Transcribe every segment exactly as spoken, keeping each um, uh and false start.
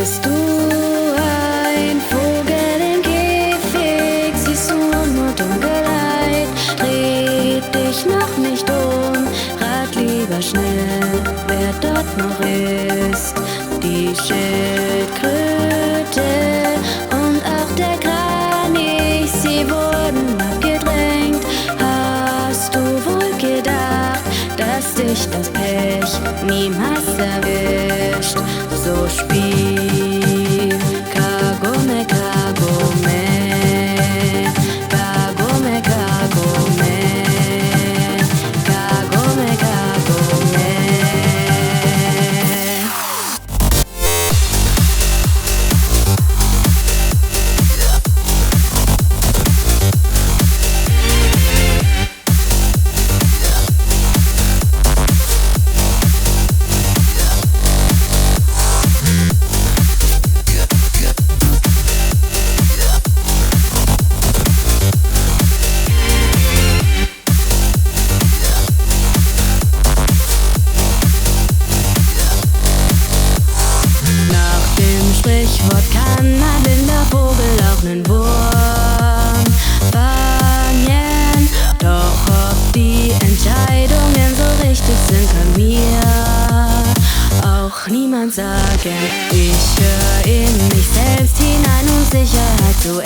Bist du ein Vogel im Käfig? Siehst du nur Dunkelheit? Dreh dich noch nicht um, rat lieber schnell, wer dort noch ist. Die Schildkröte und auch der Kranich, sie wurden abgedrängt. Hast du wohl gedacht, dass dich das Pech niemals erwischt? So spiel Kagome, Kagome, Kagome, Kagome, Kagome, Kagome. Sprichwort kann ein blinder Vogel auch nen Wurm fangen. Doch ob die Entscheidungen so richtig sind, kann mir auch niemand sagen. Ich hör in mich selbst hinein, um Sicherheit zu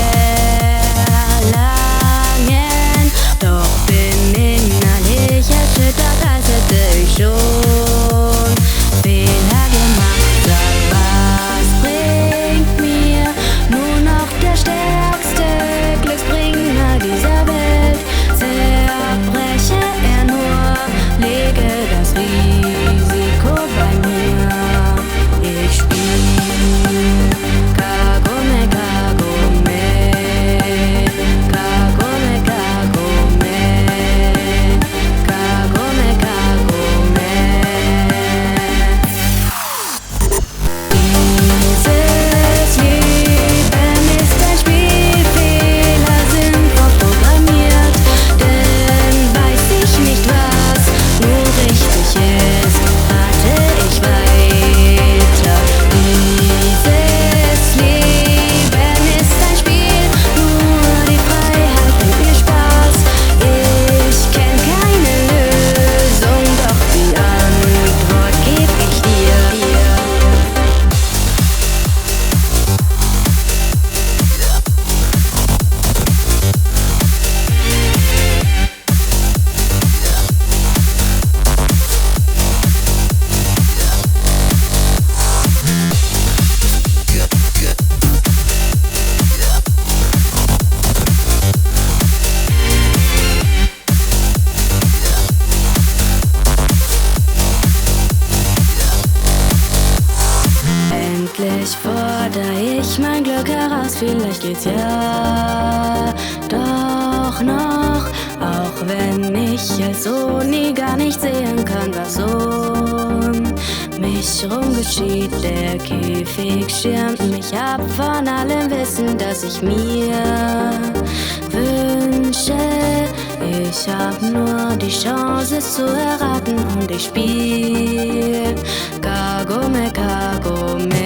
erlangen. Doch bin innerlich erschüttert, als hätte ich schon Fehler gemacht. Sag, was bringt mir nur noch der stärkste Glücksbringer dieser Welt? Zerbreche er nur, lege das Risiko bei mir. Ich spiel Kagome, Kagome, Kagome, Kagome, Kagome, Kagome. Dieses Leben ist ein Spiel, Fehler sind vorprogrammiert, denn weiß ich nicht, was nur richtig ist, rate ich weiter. Dieses Leben ist ein Spiel, nur die Freiheit bringt mir Spaß. Ich kenn keine Lösung, doch die Antwort geb ich dir. Endlich fordere ich mein Glück heraus, vielleicht geht's ja doch noch. Auch wenn ich es so nie gar nicht sehen kann, was um mich rum geschieht. Der Käfig schirmt mich ab von allem Wissen, das ich mir wünsche. Ich hab nur die Chance, es zu erraten, und ich spiel Kagome, Kagome.